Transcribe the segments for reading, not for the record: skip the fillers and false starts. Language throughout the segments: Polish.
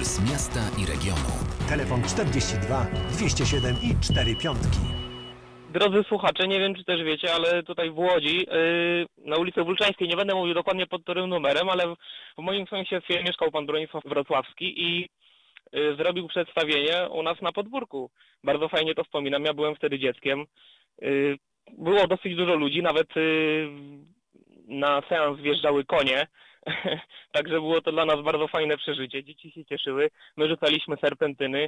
Puls miasta i regionu. Telefon 42 207 i 4 piątki. Drodzy słuchacze, nie wiem czy też wiecie, ale tutaj w Łodzi, na ulicy Wulczańskiej, nie będę mówił dokładnie pod którym numerem, ale w moim sąsiedztwie mieszkał pan Bronisław Wrocławski i zrobił przedstawienie u nas na podwórku. Bardzo fajnie to wspominam, ja byłem wtedy dzieckiem. Było dosyć dużo ludzi, nawet na seans wjeżdżały konie, także było to dla nas bardzo fajne przeżycie. Dzieci się cieszyły, my rzucaliśmy serpentyny.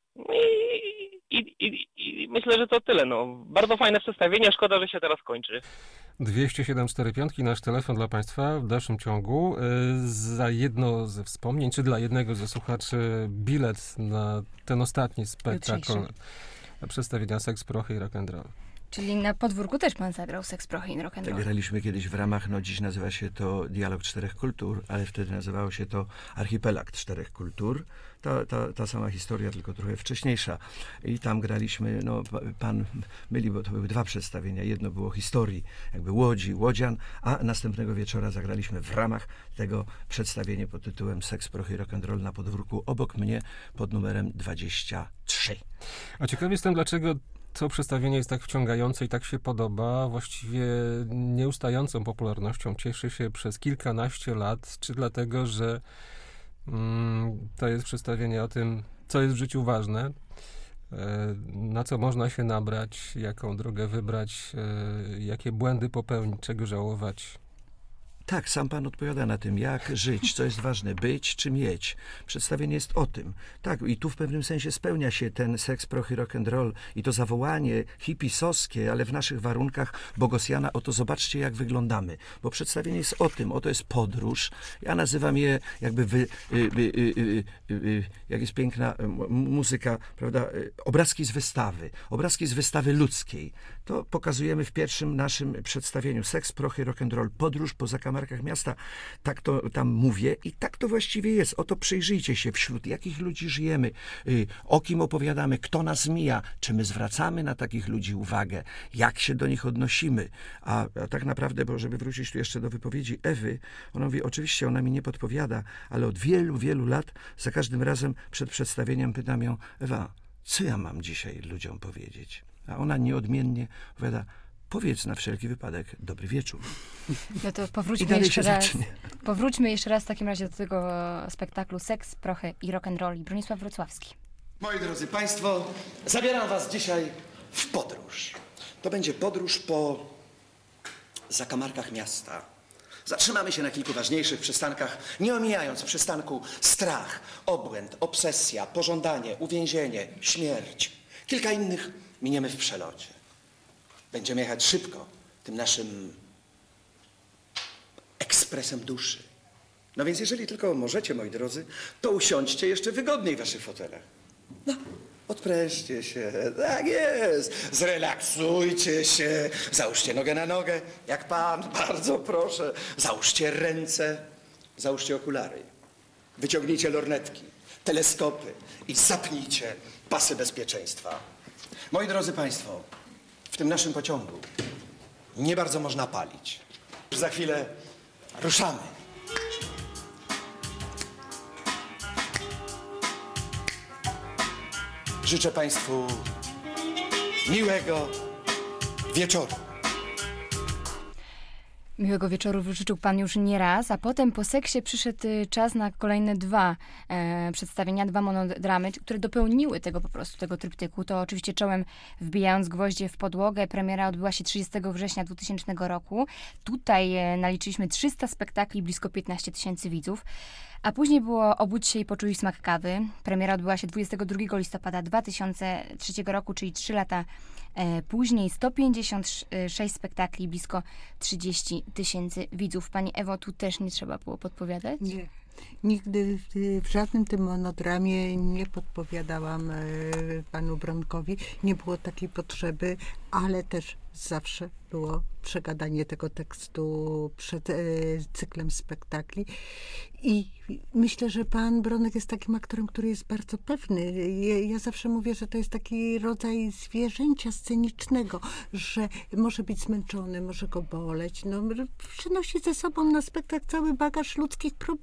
I myślę, że to tyle. No. Bardzo fajne przedstawienie, szkoda, że się teraz kończy. 20745, nasz telefon dla Państwa w dalszym ciągu. Za jedno ze wspomnień, czy dla jednego ze słuchaczy bilet na ten ostatni spektakl przedstawienia Seks, Prochy i Rock'n'Roll. Czyli na podwórku też pan zagrał Seks, Prochy i Rock'n'Roll. Tak, graliśmy kiedyś w ramach, dziś nazywa się to Dialog Czterech Kultur, ale wtedy nazywało się to Archipelag Czterech Kultur. Ta sama historia, tylko trochę wcześniejsza. I tam graliśmy, pan myli, bo to były dwa przedstawienia. Jedno było historii jakby Łodzi, Łodzian, a następnego wieczora zagraliśmy w ramach tego przedstawienie pod tytułem Seks, Prochy i Rock'n'Roll na podwórku obok mnie pod numerem 23. A ciekaw jestem, dlaczego to przedstawienie jest tak wciągające i tak się podoba, właściwie nieustającą popularnością cieszy się przez kilkanaście lat, czy dlatego, że to jest przedstawienie o tym, co jest w życiu ważne, na co można się nabrać, jaką drogę wybrać, jakie błędy popełnić, czego żałować. Tak, sam pan odpowiada na tym, jak żyć, co jest ważne, być czy mieć. Przedstawienie jest o tym. Tak, i tu w pewnym sensie spełnia się ten Seks, Prochy, Rock'n'Roll i to zawołanie hipisowskie, ale w naszych warunkach Bogosiana, oto zobaczcie, jak wyglądamy. Bo przedstawienie jest o tym, oto jest podróż. Ja nazywam je jakby, jak jest piękna muzyka, prawda, obrazki z wystawy ludzkiej. To pokazujemy w pierwszym naszym przedstawieniu. Seks, Prochy, Rock'n'Roll, podróż po zakamarkach miasta. Tak to tam mówię i tak to właściwie jest. Oto przyjrzyjcie się, wśród jakich ludzi żyjemy, o kim opowiadamy, kto nas mija, czy my zwracamy na takich ludzi uwagę, jak się do nich odnosimy. A tak naprawdę, bo żeby wrócić tu jeszcze do wypowiedzi Ewy, ona mówi, oczywiście ona mi nie podpowiada, ale od wielu, wielu lat za każdym razem przed przedstawieniem pytam ją, Ewa, co ja mam dzisiaj ludziom powiedzieć? A ona nieodmiennie powiada, powiedz na wszelki wypadek dobry wieczór. No to powróćmy jeszcze raz w takim razie do tego spektaklu Seks, Prochy i Rock'n'Roll i Bronisław Wrocławski. Moi drodzy Państwo, zabieram Was dzisiaj w podróż. To będzie podróż po zakamarkach miasta. Zatrzymamy się na kilku ważniejszych przystankach, nie omijając przystanku strach, obłęd, obsesja, pożądanie, uwięzienie, śmierć. Kilka innych miniemy w przelocie. Będziemy jechać szybko, tym naszym ekspresem duszy. No więc jeżeli tylko możecie, moi drodzy, to usiądźcie jeszcze wygodniej w waszych fotelach. No, odprężcie się, tak jest, zrelaksujcie się, załóżcie nogę na nogę, jak pan, bardzo proszę. Załóżcie ręce, załóżcie okulary, wyciągnijcie lornetki, teleskopy i zapnijcie pasy bezpieczeństwa. Moi drodzy Państwo, w tym naszym pociągu nie bardzo można palić. Za chwilę ruszamy. Życzę Państwu miłego wieczoru. Miłego wieczoru życzył pan już nie raz, a potem po seksie przyszedł czas na kolejne dwa przedstawienia, dwa monodramy, które dopełniły tego tryptyku. To oczywiście Czołem wbijając gwoździe w podłogę. Premiera odbyła się 30 września 2000 roku. Tutaj naliczyliśmy 300 spektakli, blisko 15 000 widzów. A później było Obudź się i poczuj smak kawy. Premiera odbyła się 22 listopada 2003 roku, czyli 3 lata później. 156 spektakli, blisko 30 000 widzów. Pani Ewo, tu też nie trzeba było podpowiadać? Nie. Nigdy w żadnym tym monodramie nie podpowiadałam panu Bronkowi. Nie było takiej potrzeby, ale też zawsze było przegadanie tego tekstu przed cyklem spektakli. I myślę, że pan Bronek jest takim aktorem, który jest bardzo pewny. Ja zawsze mówię, że to jest taki rodzaj zwierzęcia scenicznego, że może być zmęczony, może go boleć. No, przynosi ze sobą na spektakl cały bagaż ludzkich problemów.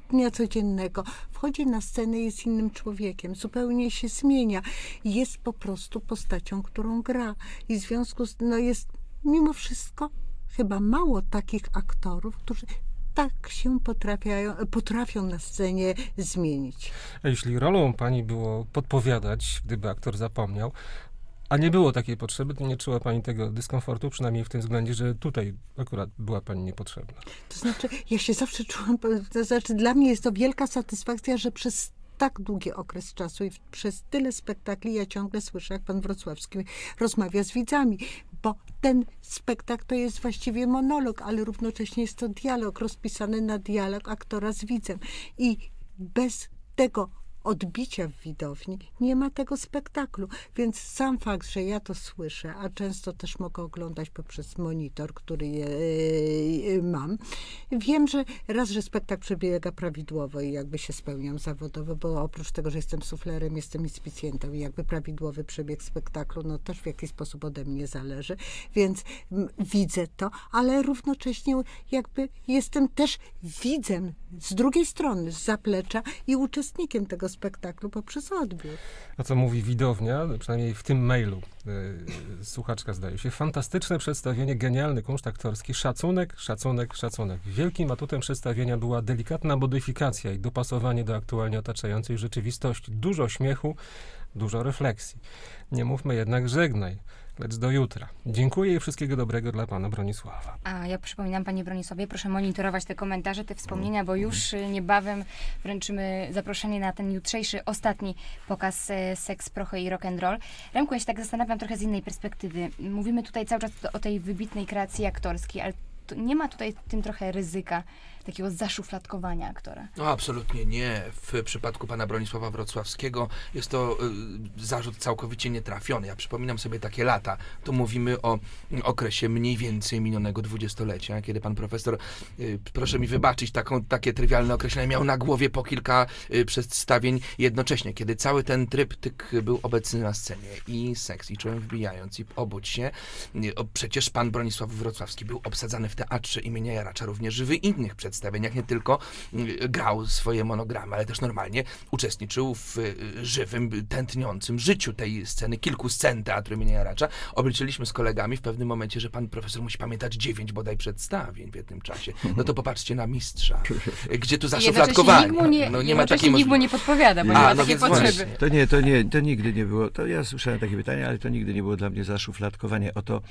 dnia codziennego. Wchodzi na scenę, jest innym człowiekiem, zupełnie się zmienia. Jest po prostu postacią, którą gra. I w związku z jest mimo wszystko chyba mało takich aktorów, którzy tak się potrafią na scenie zmienić. A jeśli rolą pani było podpowiadać, gdyby aktor zapomniał, a nie było takiej potrzeby, to nie czuła pani tego dyskomfortu, przynajmniej w tym względzie, że tutaj akurat była pani niepotrzebna. To znaczy, ja się zawsze czułam, to znaczy dla mnie jest to wielka satysfakcja, że przez tak długi okres czasu i przez tyle spektakli ja ciągle słyszę, jak pan Wrocławski rozmawia z widzami, bo ten spektakl to jest właściwie monolog, ale równocześnie jest to dialog, rozpisany na dialog aktora z widzem. I bez tego odbicia w widowni nie ma tego spektaklu. Więc sam fakt, że ja to słyszę, a często też mogę oglądać poprzez monitor, który mam, wiem, że że spektakl przebiega prawidłowo i jakby się spełniam zawodowo, bo oprócz tego, że jestem suflerem, jestem inspicjentem i jakby prawidłowy przebieg spektaklu, no też w jakiś sposób ode mnie zależy, więc widzę to, ale równocześnie jakby jestem też widzem z drugiej strony, z zaplecza i uczestnikiem tego spektaklu poprzez odbiór. A co mówi widownia, przynajmniej w tym mailu, słuchaczka zdaje się, fantastyczne przedstawienie, genialny kunszt aktorski, szacunek, szacunek, szacunek. Wielkim atutem przedstawienia była delikatna modyfikacja i dopasowanie do aktualnie otaczającej rzeczywistości. Dużo śmiechu, dużo refleksji. Nie mówmy jednak żegnaj, lecz do jutra. Dziękuję i wszystkiego dobrego dla pana Bronisława. A ja przypominam, panie Bronisławie, proszę monitorować te komentarze, te wspomnienia, bo już niebawem wręczymy zaproszenie na ten jutrzejszy, ostatni pokaz Seks, Prochy i Rock'n'Roll. Remku, ja się tak zastanawiam trochę z innej perspektywy. Mówimy tutaj cały czas o tej wybitnej kreacji aktorskiej, ale nie ma tutaj w tym trochę ryzyka takiego zaszufladkowania aktora? No absolutnie nie. W przypadku pana Bronisława Wrocławskiego jest to zarzut całkowicie nietrafiony. Ja przypominam sobie takie lata. Tu mówimy o okresie mniej więcej minionego dwudziestolecia, kiedy pan profesor, proszę mi wybaczyć takie trywialne określenie, miał na głowie po kilka przedstawień jednocześnie, kiedy cały ten tryptyk był obecny na scenie. I seks, i czołem wbijając, i obudź się. Przecież pan Bronisław Wrocławski był obsadzany w Teatrze imienia Jaracza również w innych przedstawieniach, nie tylko grał swoje monogramy, ale też normalnie uczestniczył w żywym, tętniącym życiu tej sceny, kilku scen Teatru imienia Jaracza. Obliczyliśmy z kolegami w pewnym momencie, że pan profesor musi pamiętać 9 bodaj przedstawień w jednym czasie. No to popatrzcie na mistrza. Gdzie tu zaszufladkowanie? Nie ma takiej nikt mu nie podpowiada, bo nie ma takiej potrzeby. To nigdy nie było. To ja słyszałem takie pytania, ale to nigdy nie było dla mnie zaszufladkowanie. Oto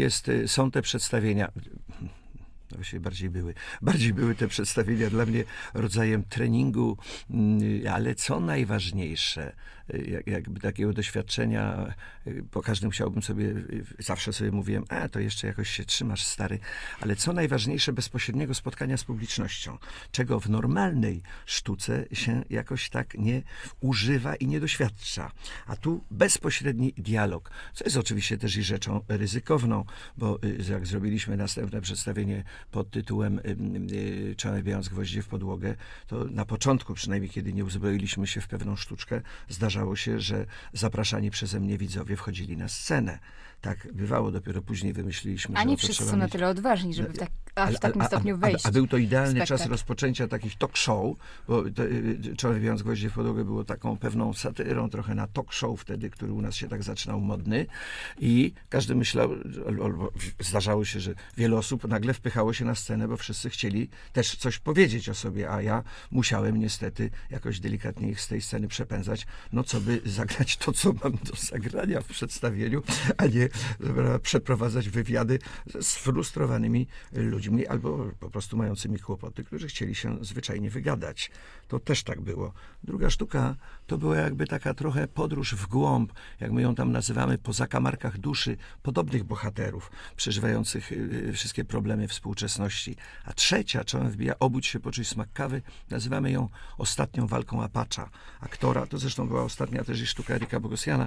są te przedstawienia. Właściwie bardziej były te przedstawienia dla mnie rodzajem treningu, ale co najważniejsze, jakby takiego doświadczenia, po każdym chciałbym sobie, zawsze sobie mówiłem, to jeszcze jakoś się trzymasz, stary, ale co najważniejsze, bezpośredniego spotkania z publicznością, czego w normalnej sztuce się jakoś tak nie używa i nie doświadcza. A tu bezpośredni dialog, co jest oczywiście też i rzeczą ryzykowną, bo jak zrobiliśmy następne przedstawienie pod tytułem Czołem wbijając gwoździe w podłogę, to na początku przynajmniej, kiedy nie uzbroiliśmy się w pewną sztuczkę, zdarzało się, że zapraszani przeze mnie widzowie wchodzili na scenę. Tak bywało, dopiero później wymyśliliśmy, że nie wszyscy są na tyle odważni, żeby w takim stopniu wejść. A był to idealny czas rozpoczęcia takich talk show, bo Czołem wbijając gwoździe w podłogę było taką pewną satyrą trochę na talk show wtedy, który u nas się tak zaczynał modny i każdy myślał, albo zdarzało się, że wiele osób nagle wpychało się na scenę, bo wszyscy chcieli też coś powiedzieć o sobie, a ja musiałem niestety jakoś delikatnie ich z tej sceny przepędzać, co by zagrać to, co mam do zagrania w przedstawieniu, a nie przeprowadzać wywiady z sfrustrowanymi ludźmi albo po prostu mającymi kłopoty, którzy chcieli się zwyczajnie wygadać. To też tak było. Druga sztuka to była jakby taka trochę podróż w głąb, jak my ją tam nazywamy, po zakamarkach duszy podobnych bohaterów, przeżywających wszystkie problemy współczesności. A trzecia, Czołem wbija, obudź się, poczuj smak kawy, nazywamy ją ostatnią walką Apacza. Aktora, to zresztą była ostatnia też i sztuka Erika Bogosiana,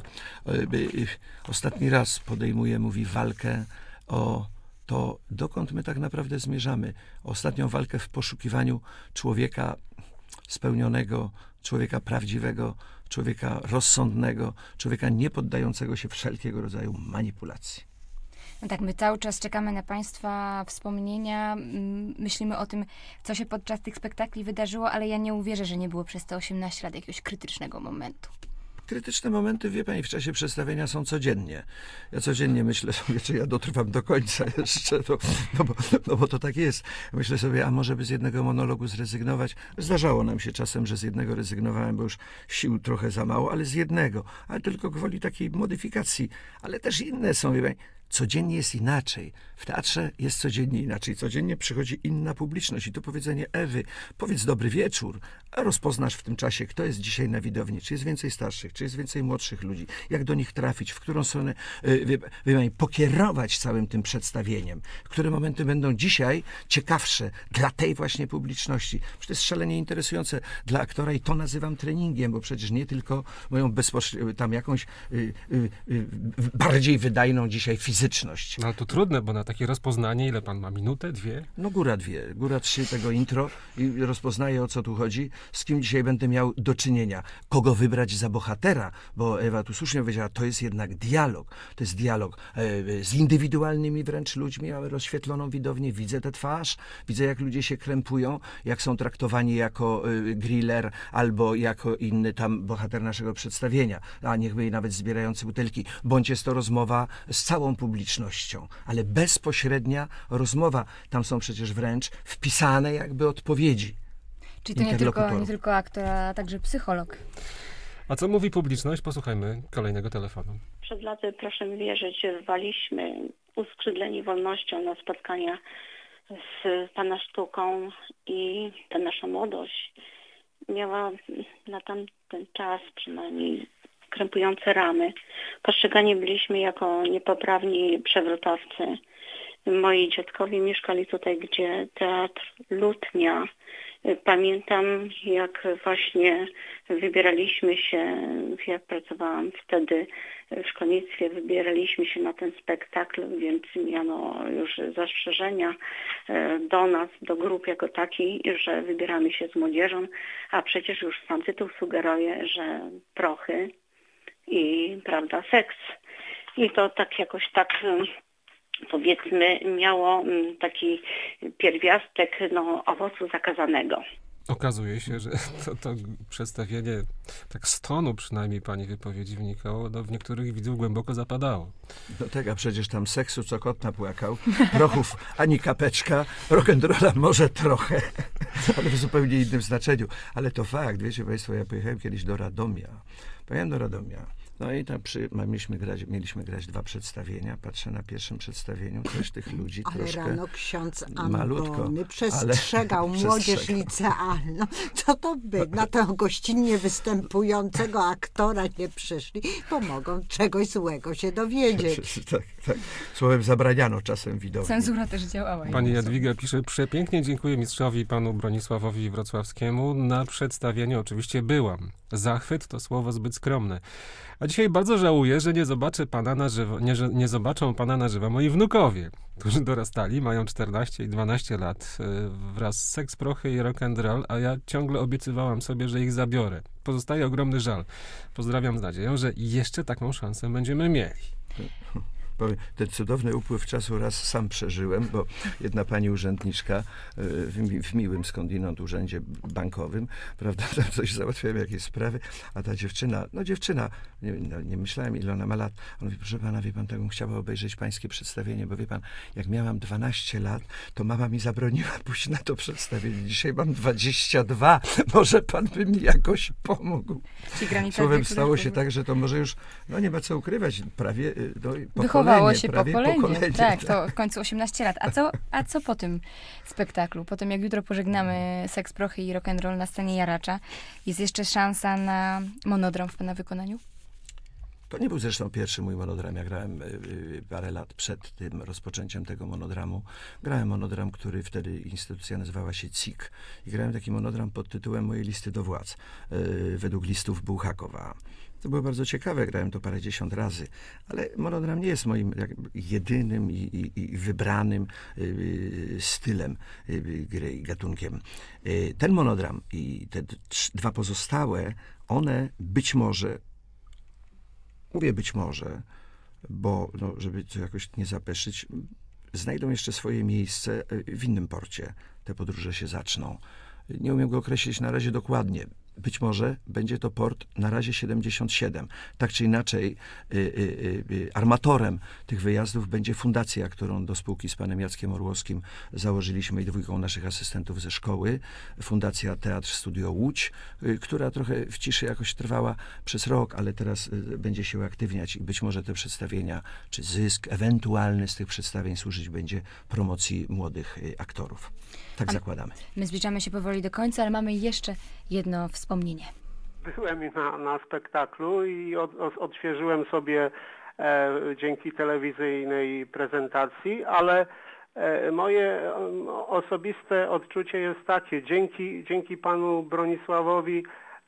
ostatni raz mówi walkę o to, dokąd my tak naprawdę zmierzamy. Ostatnią walkę w poszukiwaniu człowieka spełnionego, człowieka prawdziwego, człowieka rozsądnego, człowieka nie poddającego się wszelkiego rodzaju manipulacji. No tak, my cały czas czekamy na Państwa wspomnienia, myślimy o tym, co się podczas tych spektakli wydarzyło, ale ja nie uwierzę, że nie było przez te 18 lat jakiegoś krytycznego momentu. Krytyczne momenty, wie pani, w czasie przedstawienia są codziennie. Ja codziennie myślę sobie, czy ja dotrwam do końca jeszcze, bo to tak jest. Myślę sobie, a może by z jednego monologu zrezygnować. Zdarzało nam się czasem, że z jednego rezygnowałem, bo już sił trochę za mało, ale z jednego. Ale tylko gwoli takiej modyfikacji. Ale też inne są, wie pani. Codziennie jest inaczej. W teatrze jest codziennie inaczej. Codziennie przychodzi inna publiczność. I to powiedzenie Ewy, powiedz dobry wieczór, a rozpoznasz w tym czasie, kto jest dzisiaj na widowni. Czy jest więcej starszych, czy jest więcej młodszych ludzi. Jak do nich trafić, w którą stronę pokierować całym tym przedstawieniem. Które momenty będą dzisiaj ciekawsze dla tej właśnie publiczności. Przecież to jest szalenie interesujące dla aktora i to nazywam treningiem, bo przecież nie tylko moją tam jakąś bardziej wydajną dzisiaj fizyczność. No ale to trudne, bo na takie rozpoznanie, ile pan ma? Minutę, 2? No góra 2, góra 3 tego intro i rozpoznaję, o co tu chodzi, z kim dzisiaj będę miał do czynienia, kogo wybrać za bohatera, bo Ewa tu słusznie powiedziała, to jest jednak dialog. To jest dialog z indywidualnymi wręcz ludźmi, ale rozświetloną widownię. Widzę tę twarz, widzę, jak ludzie się krępują, jak są traktowani jako griller albo jako inny tam bohater naszego przedstawienia, a niechby nawet zbierający butelki, bądź jest to rozmowa z całą publicznością, ale bezpośrednia rozmowa. Tam są przecież wręcz wpisane jakby odpowiedzi. Czyli to nie tylko aktor, a także psycholog. A co mówi publiczność? Posłuchajmy kolejnego telefonu. Przed laty, proszę mi wierzyć, waliśmy uskrzydleni wolnością na spotkania z Pana sztuką i ta nasza młodość miała na tamten czas przynajmniej krępujące ramy. Postrzegani byliśmy jako niepoprawni przewrotowcy. Moi dziadkowie mieszkali tutaj, gdzie teatr Lutnia. Pamiętam, jak właśnie wybieraliśmy się, jak pracowałam wtedy w szkolnictwie, wybieraliśmy się na ten spektakl, więc miano już zastrzeżenia do nas, do grup jako takiej, że wybieramy się z młodzieżą, a przecież już sam tytuł sugeruje, że prochy i, prawda, seks. I to tak jakoś tak, powiedzmy, miało taki pierwiastek owocu zakazanego. Okazuje się, że to przedstawienie, tak z tonu przynajmniej pani wypowiedzi wynikało, w niektórych widzów głęboko zapadało. No tak, a przecież tam seksu co kot napłakał, prochów ani kapeczka, rock'n'rolla może trochę, ale w zupełnie innym znaczeniu. Ale to fakt, wiecie państwo, ja pojechałem kiedyś do Radomia. Pojechałem do Radomia. No i tam mieliśmy grać 2 przedstawienia. Patrzę na pierwszym przedstawieniu, też tych ludzi ale troszkę rano ksiądz malutko, Antony przestrzegał młodzież licealną. Co to by? Na tego gościnnie występującego aktora nie przyszli, bo mogą czegoś złego się dowiedzieć. Tak. Słowem zabraniano czasem widowni. Cenzura też działała. Pani Jadwiga pisze, przepięknie dziękuję mistrzowi panu Bronisławowi Wrocławskiemu. Na przedstawieniu oczywiście byłam. Zachwyt to słowo zbyt skromne. A dzisiaj bardzo żałuję, że nie zobaczę pana na żywo, nie zobaczą pana na żywo moi wnukowie, którzy dorastali, mają 14 i 12 lat, wraz z Seks, Prochy i Rock'n'Roll, a ja ciągle obiecywałam sobie, że ich zabiorę. Pozostaje ogromny żal. Pozdrawiam z nadzieją, że jeszcze taką szansę będziemy mieli. Ten cudowny upływ czasu raz sam przeżyłem, bo jedna pani urzędniczka w miłym skądinąd urzędzie bankowym, prawda, tam coś załatwiałem, jakieś sprawy, a ta dziewczyna, nie myślałem, ile ona ma lat. On mówi, proszę pana, wie pan, tak bym chciała obejrzeć pańskie przedstawienie, bo wie pan, jak miałam 12 lat, to mama mi zabroniła pójść na to przedstawienie. Dzisiaj mam 22. Może pan by mi jakoś pomógł. Słowem, stało się tak, że to może już, nie ma co ukrywać, prawie wychowało się pokolenie. Tak, to w końcu 18 lat. A co po tym spektaklu? Po tym, jak jutro pożegnamy Seks, Prochy i Rock'n'Roll na scenie Jaracza, jest jeszcze szansa na monodram w pana wykonaniu? To nie był zresztą pierwszy mój monodram. Ja grałem parę lat przed tym rozpoczęciem tego monodramu. Grałem monodram, który wtedy instytucja nazywała się CIK. I grałem taki monodram pod tytułem Moje listy do władz, według listów Bułhakowa. To było bardzo ciekawe, grałem to parędziesiąt razy, ale monodram nie jest moim jedynym i wybranym stylem gry i gatunkiem. Ten monodram i te 2 pozostałe, one być może, mówię być może, bo żeby to jakoś nie zapeszyć, znajdą jeszcze swoje miejsce w innym porcie. Te podróże się zaczną. Nie umiem go określić na razie dokładnie. Być może będzie to port na razie 77. Tak czy inaczej, armatorem tych wyjazdów będzie fundacja, którą do spółki z panem Jackiem Orłowskim założyliśmy i 2 naszych asystentów ze szkoły. Fundacja Teatr Studio Łódź, która trochę w ciszy jakoś trwała przez rok, ale teraz będzie się uaktywniać i być może te przedstawienia, czy zysk ewentualny z tych przedstawień służyć będzie promocji młodych aktorów. Tak zakładamy. My zbliżamy się powoli do końca, ale mamy jeszcze jedno wspomnienie. Byłem na spektaklu i odświeżyłem sobie dzięki telewizyjnej prezentacji, ale moje osobiste odczucie jest takie, dzięki panu Bronisławowi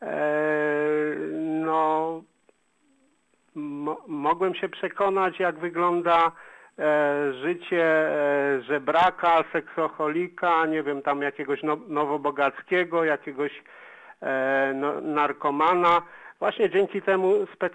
mogłem się przekonać, jak wygląda życie żebraka, seksoholika, nie wiem, tam jakiegoś nowobogackiego, jakiegoś narkomana. Właśnie dzięki temu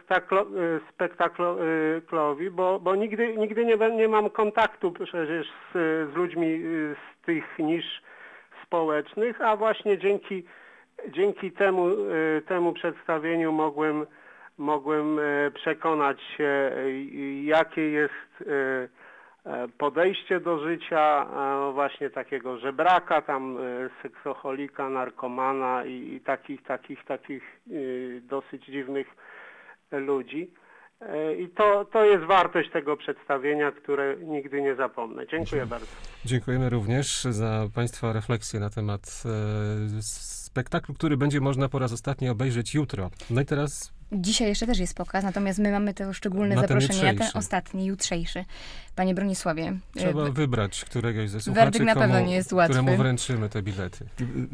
spektaklowi, bo nigdy nie mam kontaktu przecież z ludźmi z tych nisz społecznych, a właśnie dzięki temu przedstawieniu mogłem przekonać się, jakie jest podejście do życia właśnie takiego żebraka, tam seksoholika, narkomana i takich dosyć dziwnych ludzi. I to jest wartość tego przedstawienia, które nigdy nie zapomnę. Dziękuję bardzo. Dziękujemy również za państwa refleksję na temat spektaklu, który będzie można po raz ostatni obejrzeć jutro. No i teraz... Dzisiaj jeszcze też jest pokaz, natomiast my mamy to szczególne zaproszenie na ten ostatni, jutrzejszy. Panie Bronisławie. Trzeba wybrać któregoś ze słuchaczy, werdykt na pewno nie jest łatwy, któremu wręczymy te bilety.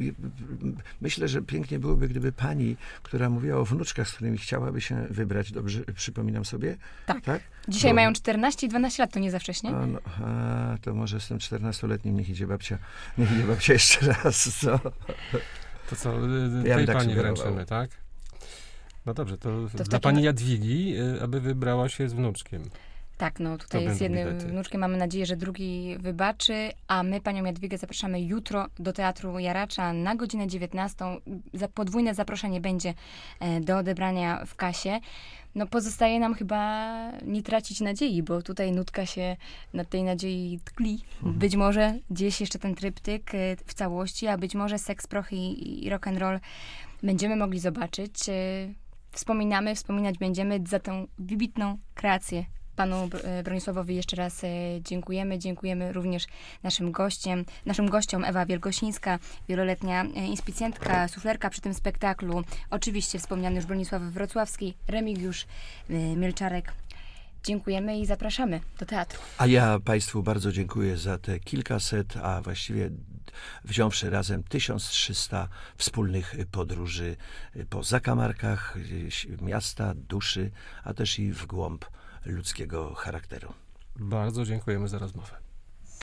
Myślę, że pięknie byłoby, gdyby pani, która mówiła o wnuczkach, z którymi chciałaby się wybrać, dobrze przypominam sobie? Tak. Dzisiaj mają 14 i 12 lat, to nie za wcześnie? To może z tym 14-letnim niech idzie babcia jeszcze raz. To co, Ja tej tak pani sugerował. wręczymy, tak? No dobrze, to dla pani Jadwigi, aby wybrała się z wnuczkiem. Tak, no tutaj z jednym wnuczkiem mamy nadzieję, że drugi wybaczy, a my panią Jadwigę zapraszamy jutro do Teatru Jaracza na godzinę 19. Podwójne zaproszenie będzie do odebrania w kasie. No pozostaje nam chyba nie tracić nadziei, bo tutaj nutka się na tej nadziei tkli. Być może gdzieś jeszcze ten tryptyk w całości, a być może Seks, prochy i rock'n'roll będziemy mogli zobaczyć. Wspominać będziemy za tę wybitną kreację. Panu Bronisławowi jeszcze raz dziękujemy. Dziękujemy również naszym gościom Ewa Wielgosińska, wieloletnia inspicjentka, suflerka przy tym spektaklu. Oczywiście wspomniany już Bronisław Wrocławski, Remigiusz Mielczarek. Dziękujemy i zapraszamy do teatru. A ja państwu bardzo dziękuję za te kilkaset, a właściwie wziąwszy razem 1300 wspólnych podróży po zakamarkach miasta, duszy, a też i w głąb ludzkiego charakteru. Bardzo dziękujemy za rozmowę.